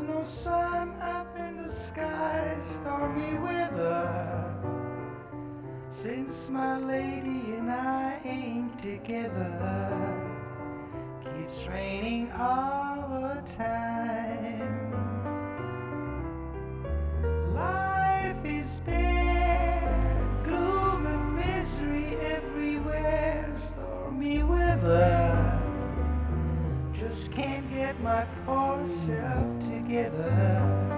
There's no sun up in the sky, stormy weather. Since my lady and I ain't together, keeps raining all the time. Life is bare, gloom and misery everywhere, stormy weather. Just can't get my poor self together.